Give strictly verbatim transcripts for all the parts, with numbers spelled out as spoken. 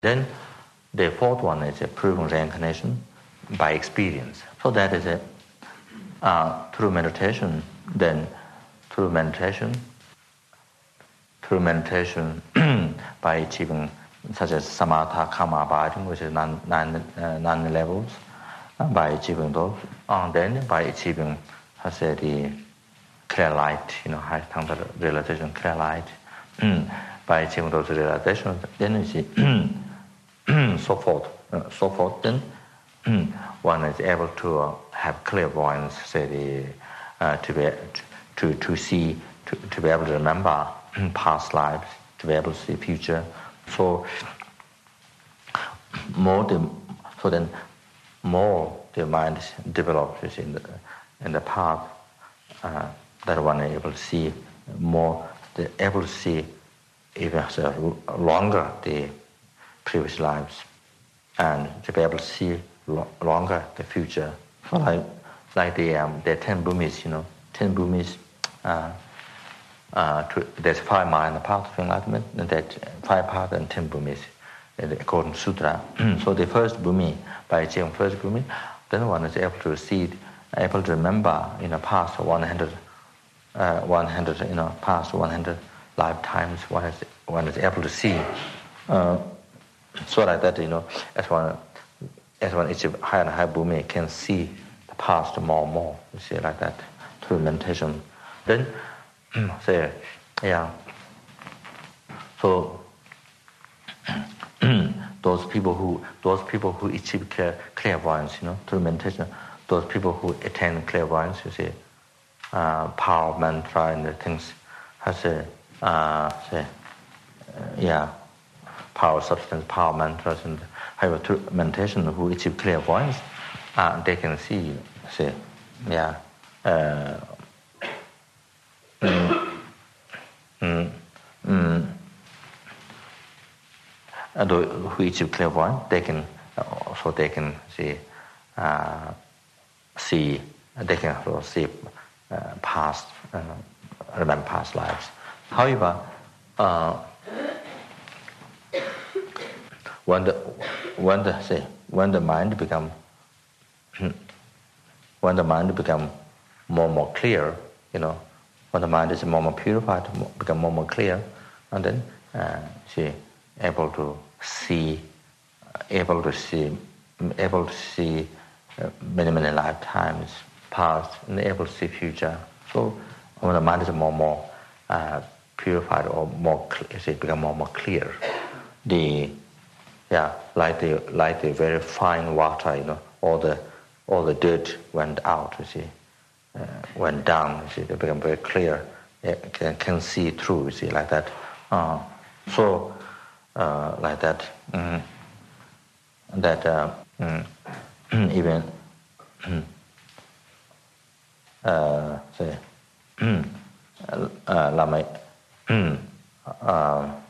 Then the fourth one is a proven reincarnation by experience. So that is a uh, through meditation. Then through meditation, through meditation by achieving such as samatha, karma, abiding, which is nine, nine, uh, nine levels, uh, by achieving those, and then by achieving, I say, the clear light, you know, high standard realization, clear light, by achieving those realizations, then you see, so forth, uh, so forth, then one is able to uh, have clairvoyance, say, the, uh, to be to to see, to, to be able to remember past lives, to be able to see future. So more the so then more the mind develops in the in the path uh, that one is able to see more, the able to see even so longer the previous lives, and to be able to see lo- longer the future. So like like the um, the ten bhumis, you know, ten bhumis. Uh, Uh, to, there's five minor paths of enlightenment, and that five paths and ten bhumis, according to Sutra. So the first bhumi, by achieving first bhumi, then one is able to see, able to remember, you know, past one hundred, uh, one hundred, you know, past one hundred lifetimes. One is one is able to see. Uh, so like that, you know, as one as one achieves higher and higher bhumi, can see the past more and more. You see, like that through meditation. Then. So, yeah. So those people who those people who achieve clear, clairvoyance, you know, through meditation, those people who attain clairvoyance, you see, uh, power, mantra, and the things, has a, uh, say, uh, yeah, power, substance, power, mantras, and however through meditation who achieve clairvoyance, uh, they can see, say, yeah. Uh, mm, Mm, mm, and who achieve clairvoyance, they can also they can see, uh, see they can also see uh, past, uh, remember past lives. However, uh, when the when the say when the mind become when the mind become more and more clear, you know. When the mind is more and more purified, become more and more clear, and then uh, she able to see, able to see, able to see uh, many many lifetimes past, and able to see future. So when the mind is more and more uh, purified or more, she become more and more clear. The yeah, like the like the very fine water, you know, all the all the dirt went out. You see. Uh, went down, you see, they become very clear, they can, can see through, you see, like that. Uh, so, uh, like that, mm, that uh, mm, even, uh, say, uh, Lama, uh,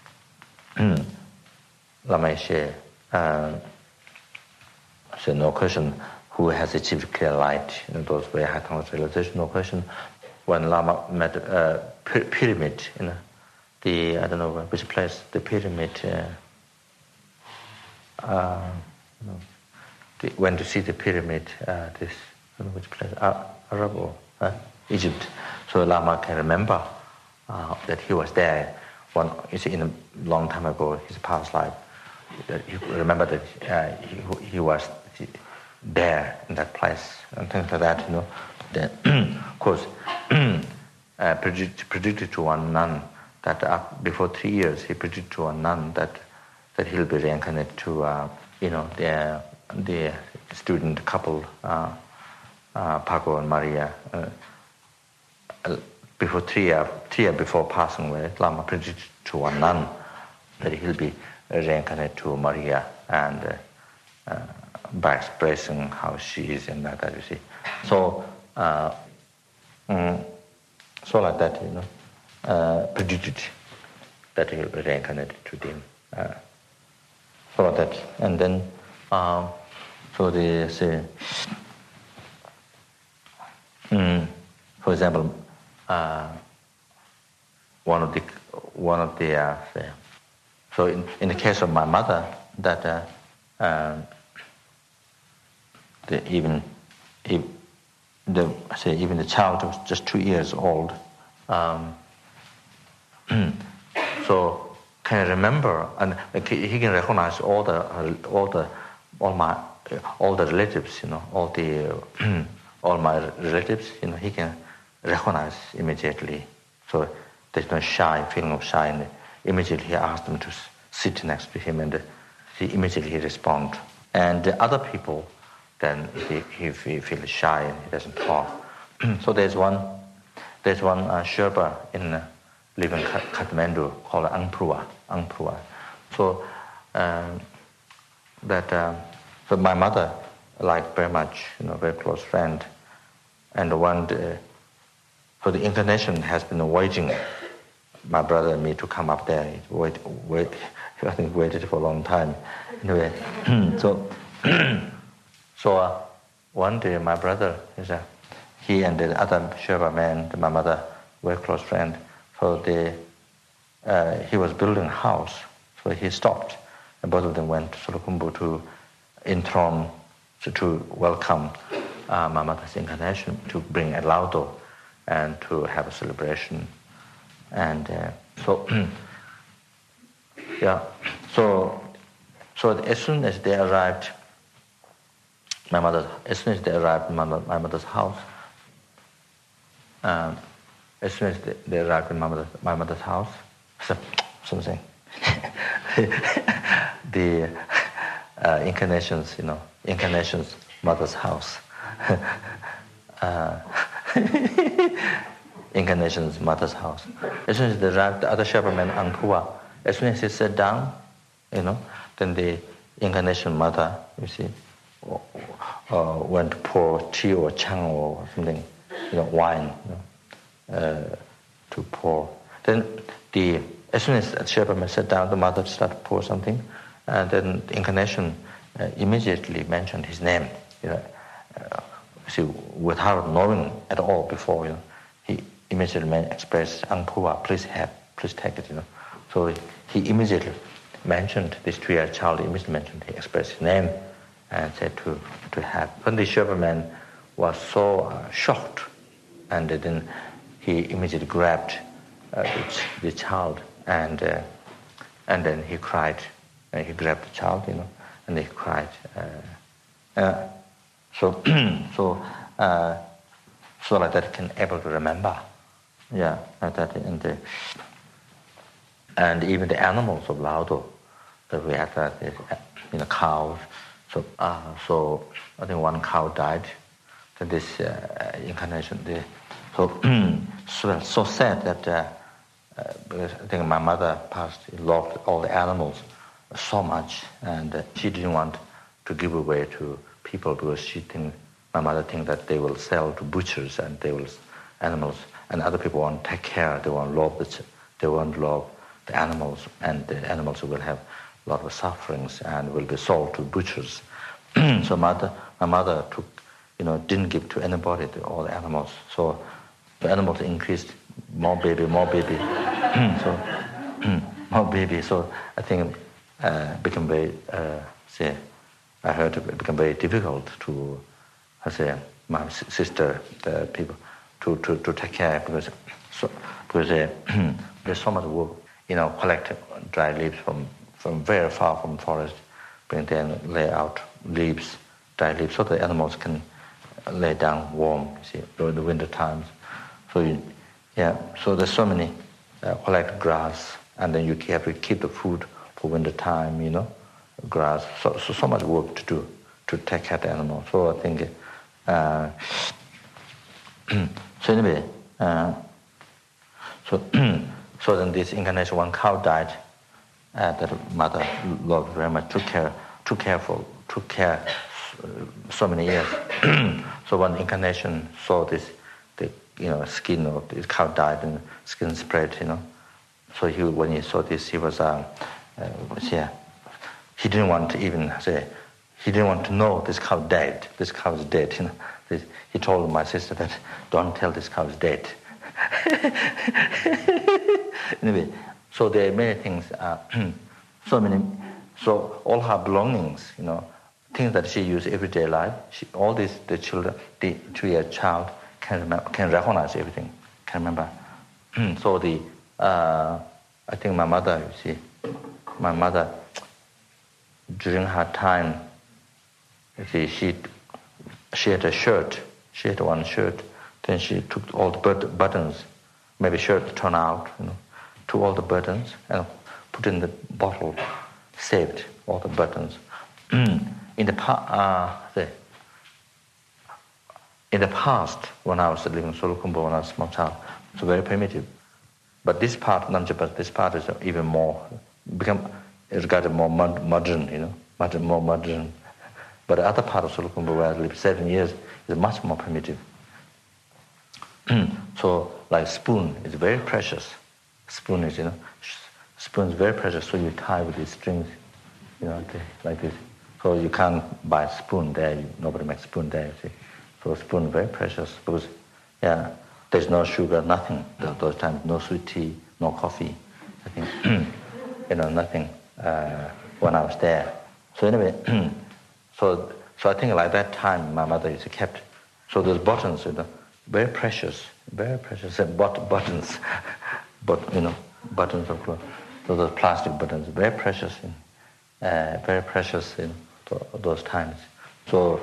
Lama She, uh, say, no question. Who has achieved clear light, you know, those very high conscious realization, no question. When Lama met uh, pyramid, you know, the, I don't know which place, the pyramid, uh, uh, you know, the, went to see the pyramid, uh, this, I don't know which place, uh, Arab or uh, Egypt. So Lama can remember uh, that he was there. One, you see, in a long time ago, his past life, that you remember that uh, he, he was he, there in that place and things like that, you know. Then, of course, uh, predict, predicted to one nun that uh, before three years he predicted to one nun that that he'll be reincarnated to, uh, you know, the the student couple, uh, uh, Paco and Maria. Uh, before three years, three years before passing away, Lama predicted to one nun that he'll be reincarnated to Maria, and uh, uh, by expressing how she is and like that, you see. So, uh, mm, so like that, you know, uh, predicted that he will be reincarnated to them. Uh, so like that. And then, uh, so they say, mm, for example, uh, one of the, one of the, uh, say, so in, in the case of my mother, that uh, uh, the, even if the say even the child was just two years old, um, so can remember and he can recognize all the all the all my all the relatives, you know, all the all my relatives, you know, he can recognize immediately. So there's no shy feeling of shy, and immediately he asks them to sit next to him, and he immediately respond. And the other people, then he, he, he feels shy and he doesn't talk. So there's one there's one uh, Sherpa in uh, living Kathmandu called Angprua. Angprua. So um, that uh, so my mother liked very much, you know, very close friend, and one day, so the incarnation has been waiting my brother and me to come up there. He wait, wait, I think waited for a long time. Anyway, so so uh, one day my brother is a he and the other Sherpa man, my mother, very close friend. So they, uh, he was building a house, so he stopped, and both of them went to Solukhumbu to enthrone, to, to welcome uh, my mother's incarnation, to bring a laudo and to have a celebration. And uh, so, yeah, so so as soon as they arrived, my mother, as soon as they arrived in my, my mother's house, um, as soon as they, they arrived in my, mother, my mother's house, so, something, the uh, incarnations, you know, incarnations mother's house, uh, incarnation's mother's house. As soon as they arrived, the other Sherpa man, Angpua, as soon as he sat down, you know, then the incarnation mother, you see, uh, went to pour tea or chang or something, you know, wine, you know, uh, to pour. Then the as soon as the Sherpa man sat down, the mother started to pour something, and then the incarnation uh, immediately mentioned his name, you know, uh, see, without knowing at all before, you know, he immediately expressed, Angpua, please have, please take it, you know. So he immediately mentioned this two-year child, immediately mentioned, he expressed his name and said to, to have. When the Sherpa man was so uh, shocked, and then he immediately grabbed uh, the, the child, and uh, and then he cried, and he grabbed the child, you know, and he cried. Uh, uh, so, so, uh, so like that can able to remember, yeah, like that, and the, and even the animals of Laudo that we had, that is, you know, cows. So, uh, so I think one cow died. Then this uh, incarnation, the, so so so sad that uh, uh, because I think my mother passed, loved all the animals so much, and uh, she didn't want to give away to people because she think my mother think that they will sell to butchers and they will animals, and other people won't take care. They won't love the they won't love the animals, and the animals will have a lot of sufferings and will be sold to butchers. So mother, my mother took, you know, didn't give to anybody to all the animals. So the animals increased, more baby, more baby. So more baby. So I think uh, became very, uh, say, I heard it became very difficult to, I say, my sister, the people, to, to, to take care because so because uh, there's so much work, you know, collect dry leaves from from very far from forest, bring them, lay out leaves, dry leaves, so the animals can lay down warm, you see, during the winter times. So, you, yeah, so there's so many, uh, collect grass, and then you have to keep the food for winter time, you know, grass. So, so, so much work to do to take care of the animal. So I think, uh, so anyway, uh, so, so then this incarnation, one cow died, uh, that mother loved very much, took care, took care for, took care uh, so many years. So one incarnation saw this, the you know skin of this cow died and skin spread, you know. So he, when he saw this, he was, uh, uh, yeah, he didn't want to even say, he didn't want to know this cow dead. This cow is dead, you know. This, he told my sister that don't tell this cow is dead. Anyway, so there are many things. Uh, so many, so all her belongings, you know, things that she used everyday life, she, all these, the children, the two-year child can remember, can recognize everything, can remember. So the, uh, I think my mother, you see, my mother, during her time, you see, she, she had a shirt, she had one shirt, then she took all the but- buttons, maybe shirt torn out, you know, took all the buttons and put in the bottle, saved all the buttons. In the, pa- uh, the in the past, when I was living in Solukhumbu, when I was a small child, it's very primitive. But this part, Namjapat, this part is even more, become, it's got more mod- modern, you know, modern, more modern. But the other part of Solukhumbu, where I lived seven years, is much more primitive. So, like spoon is very precious. Spoon is, you know, spoon is very precious. So you tie with these strings, you know, like this. So you can't buy a spoon there. You, nobody makes spoon there. You see. So spoon is very precious because, yeah, there's no sugar, nothing. Those times, no sweet tea, no coffee. I think, you know, nothing uh, when I was there. So anyway, so so I think like that time my mother used to kept. So those buttons, you know, very precious, very precious. And but buttons, but you know, buttons of clothes. So those plastic buttons, very precious, in, uh, very precious in those times. So,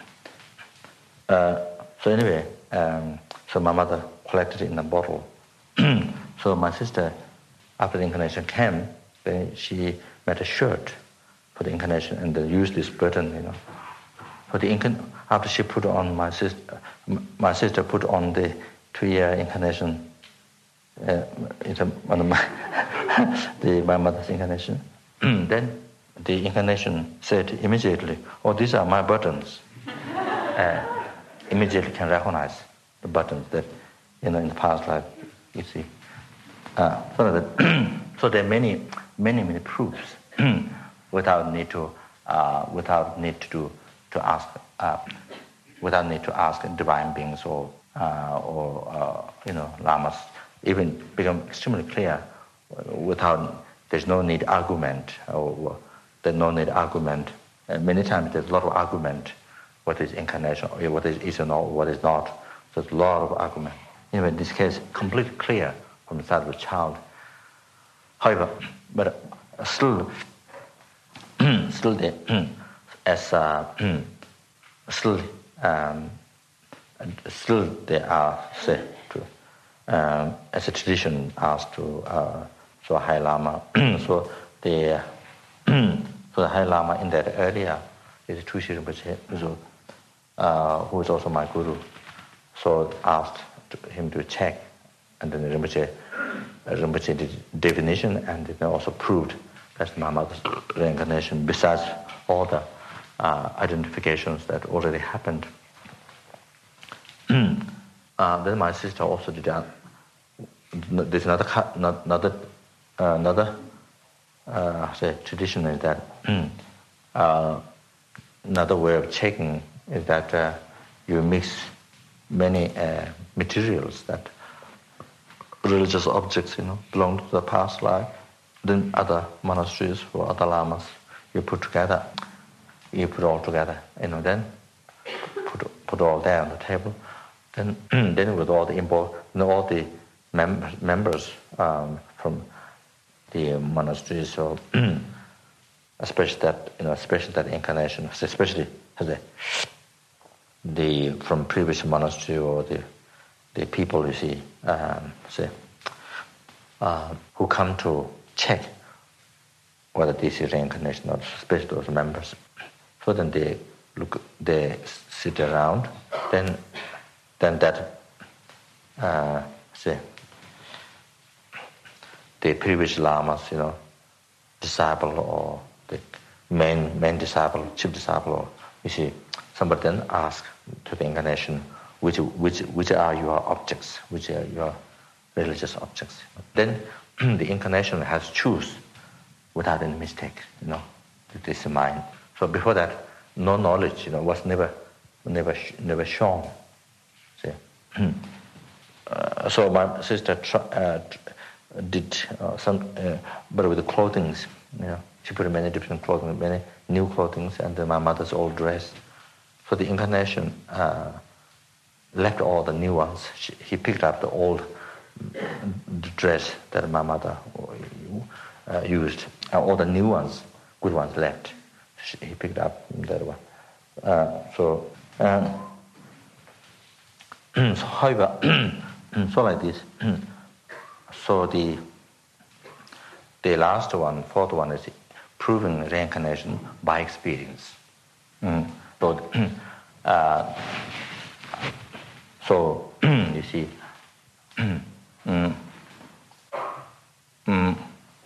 uh, so anyway, um, so my mother collected it in a bottle. So my sister, after the incarnation came, then she made a shirt for the incarnation and then used this button, you know. For the incarn- after she put on my sister, my sister put on the two-year incarnation, uh, into one of my the my mother's incarnation. Then the incarnation said immediately, "Oh, these are my buttons." uh, immediately can recognize the buttons that, you know, in the past life, you see. Uh, so, that so there are many, many, many proofs without need to, uh, without need to do, to ask, uh, without need to ask divine beings or uh, or uh, you know, lamas. Even become extremely clear without. There's no need argument or there's no need argument. And many times there's a lot of argument. What is incarnation? Or what is is or not? What is not? There's a lot of argument. Anyway, in this case, completely clear from the side of the child. However, but still, still, they, as uh, still, um, still they are say to, um, as a tradition asked to uh, so High Lama. So the so the High Lama in that area is Tushi Rinpoche, so, uh, who is also my guru. So asked to him to check, and then Rinpoche, Rinpoche did definition, and then also proved that's my mother's reincarnation. Besides all the uh, identifications that already happened. uh, then my sister also did that. There's another another uh, another uh, say tradition is that uh, another way of checking is that uh, you mix many uh, materials that religious objects, you know, belong to the past life. Then other monasteries or other lamas, you put together, you put all together, you know. Then put put all there on the table. Then then with all the involved, you know, all the mem- members um, from the monasteries, or especially that, you know, especially that incarnation, especially the, the from previous monastery or the the people you see, um, say, uh, who come to check whether this is reincarnation or especially those members. So then they look, they sit around. Then, then that, uh, say, the previous lamas, you know, disciple or the main main disciple, chief disciple, or you see, somebody then asks to the incarnation, which which which are your objects, which are your religious objects. Then the incarnation has to choose without any mistake, you know, this is mine. So before that, no knowledge, you know, was never never never shown. See, uh, so my sister tr- uh, did uh, some, uh, but with the clothing, you know, she put many different clothing, many new clothing, and my mother's old dress. So the incarnation uh, left all the new ones. She, he picked up the old dress that my mother uh, used, and all the new ones, good ones, left. She, he picked up that one. Uh, so, um, so however, so like this. So the the last one, fourth one, is proving reincarnation by experience. Mm. So, uh, so you see, mm, mm.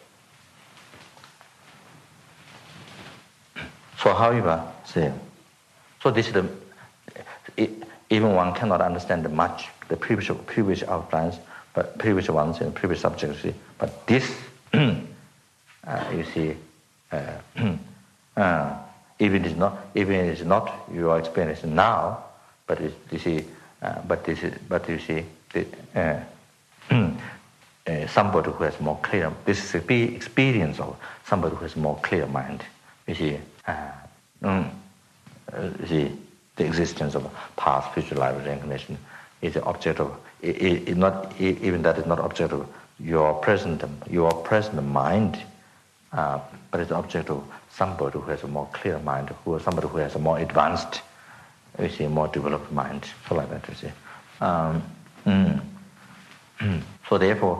So however, say, so this is the, it, even one cannot understand much the previous previous outlines, but previous ones and previous subjects. See, but this, uh, you see, uh, uh, even it is not even it is not your experience now, but it, you see, uh, but this is but you see, the, uh, uh, somebody who has more clear. This is the experience of somebody who has more clear mind. You see, uh, mm, uh, you see. The existence of past, future life, reincarnation is the object of it, it, it not it, even that is not object of your present your present mind, uh, but it's the object of somebody who has a more clear mind, who somebody who has a more advanced, you see, more developed mind, so like that. You see, um, mm, mm. So therefore,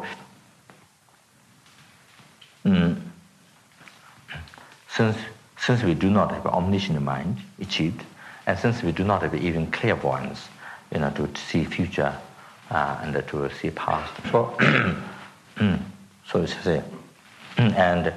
mm, since since we do not have an omniscient mind achieved. And since we do not have even clairvoyance, you know, to see future uh, and to see past, so so it's say, and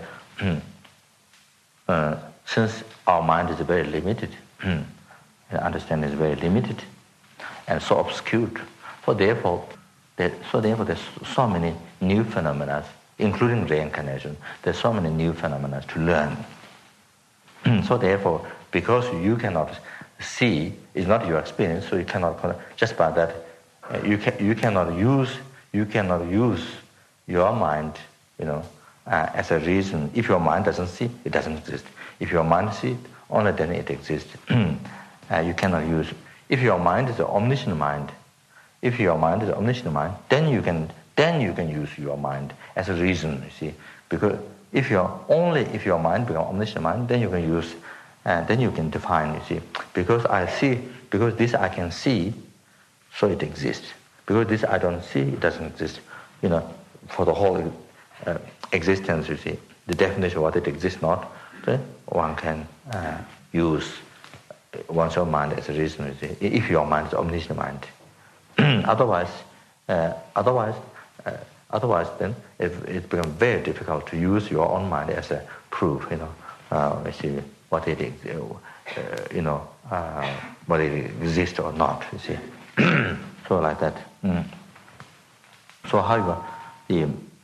uh, since our mind is very limited, understanding is very limited, and so obscured, so therefore, there, so therefore, there's so many new phenomena, including reincarnation. There's so many new phenomena to learn. So therefore, because you cannot see, is not your experience, so you cannot, just by that, uh, you can you cannot use you cannot use your mind, you know, uh, as a reason. If your mind doesn't see, it doesn't exist. If your mind sees, only then it exists. uh, you cannot use. If your mind is an omniscient mind, if your mind is an omniscient mind, then you can then you can use your mind as a reason. You see, because if you're only if your mind becomes omniscient mind, then you can use. And then you can define, you see, because I see, because this I can see, so it exists. Because this I don't see, it doesn't exist. You know, for the whole uh, existence, you see, the definition of what it exists not, then one can uh, use one's own mind as a reason, you see, if your mind is omniscient mind. otherwise, uh, otherwise, uh, otherwise, then it, it becomes very difficult to use your own mind as a proof, you know, uh, you see, what it is, uh, you know, uh, whether it exists or not, you see. So like that. Mm. So however, the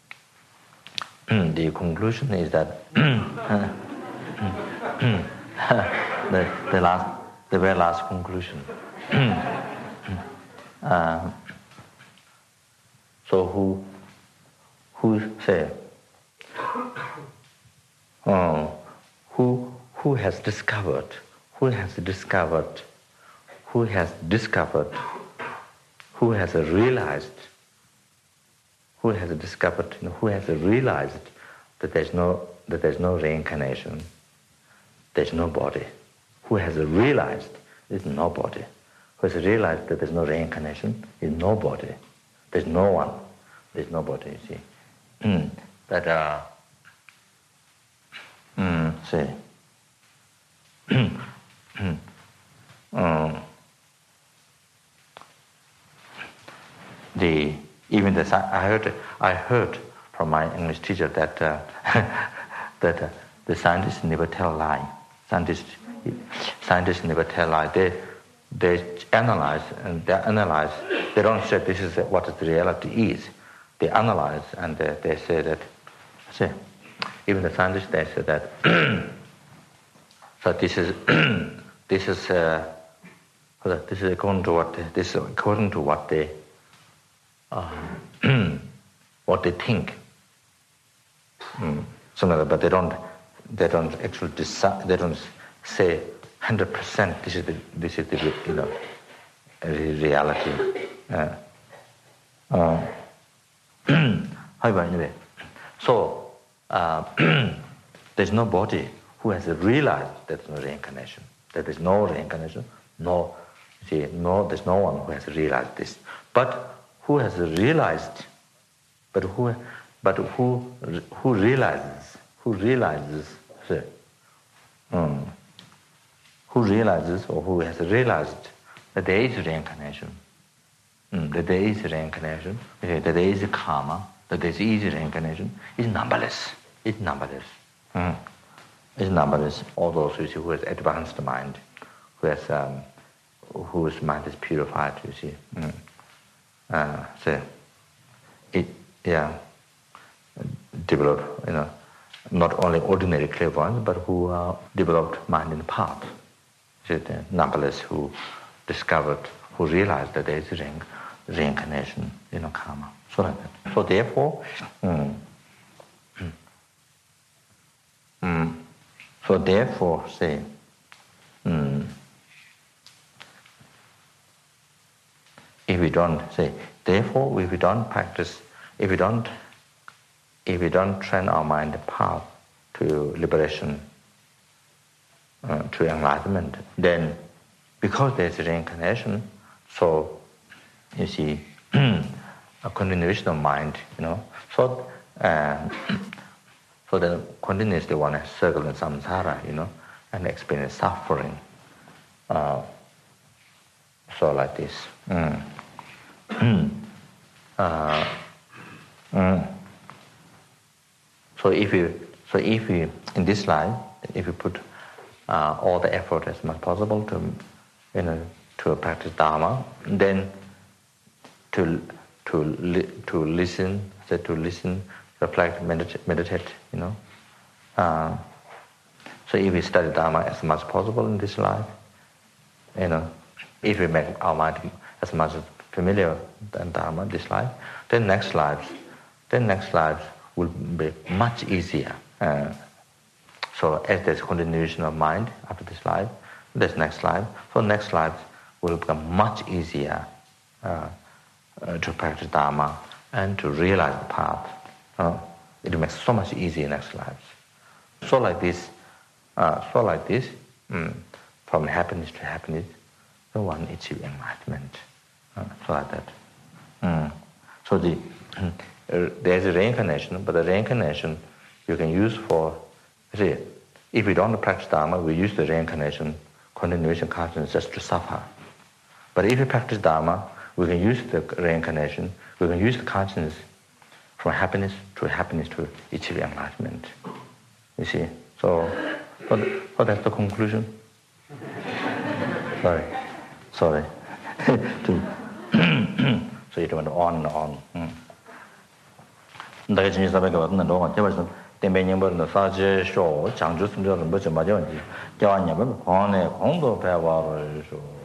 the conclusion is that the, the last, the very last conclusion. uh, so who who say, oh, who who has discovered, who has discovered, who has discovered, who has realized, who has discovered, you know, who has realized that there's no that there's no reincarnation, there's no body. Who has realized there's no body. Who has realized that there's no reincarnation is nobody. There's no one. There's nobody, you see. Mm. That uh mm, say um, the even the I heard I heard from my English teacher that uh, that uh, the scientists never tell a lie. Scientists scientists never tell a lie. They they analyze and they analyze. They don't say this is what the reality is. They analyze and they, they say that. Say, even the scientists they say that. So this is this is uh, this is according to what they, this is according to what they uh, what they think. Mm. So, but they don't they don't actually decide, they don't say one hundred percent this is the, this is the, you know, reality. Uh, uh, however, anyway, so uh, there's nobody who has realized there's no reincarnation. That there's no reincarnation. No, see, no, there's no one who has realized this. But who has realized? But who, but who, who realizes? Who realizes? See, um, who realizes or who has realized that there is reincarnation? Mm, that there is reincarnation, okay, that there is karma, that there is reincarnation, is numberless. It's numberless. Mm. It's numberless. All those you see, who has advanced mind, who has um, whose mind is purified. You see, mm. uh, so it yeah develop, you know, not only ordinary clairvoyance, but who uh, developed mind in the path. See, the numberless who discovered, who realized that there is rein- reincarnation, you know, karma. So like that. So therefore, mm, mm, so therefore, say, mm, if we don't say, therefore, if we don't practice, if we don't, if we don't train our mind the path to liberation, uh, to enlightenment, then because there's reincarnation, so you see a continuation of mind, you know, so uh, so then continuously one circle in samsara, you know, and experience suffering. Uh, so like this. Mm. uh, mm. So if you, so if you in this life, if you put uh, all the effort as much possible to, you know, to practice Dharma, then to to li- to listen, so to listen, reflect, meditate, meditate you know. Uh, so if we study Dharma as much as possible in this life, you know, if we make our mind as much as familiar than Dharma in this life, then next lives, then next lives will be much easier. Uh, so as there's continuation of mind after this life, there's next life. So next lives will become much easier uh, uh, to practice Dharma and to realize the path. Uh, it makes so much easier next lives. So like this, uh, so like this, mm, from happiness to happiness, the one achieves enlightenment. Uh, so like that. Mm. So the uh, there's a reincarnation, but the reincarnation you can use for, see, if we don't practice Dharma, we use the reincarnation, continuation consciousness just to suffer. But if we practice Dharma, we can use the reincarnation, we can use the consciousness from happiness to happiness to achieve enlightenment. You see? So, so, so that's the conclusion. Sorry. Sorry. So it went on and on. Mm. 다시 사백가 왔는 동안 제발서 대면님벌은 사제 쇼 장주 순저는 뭐좀 맞아. 저한님은 권에 공도 배워를 줘.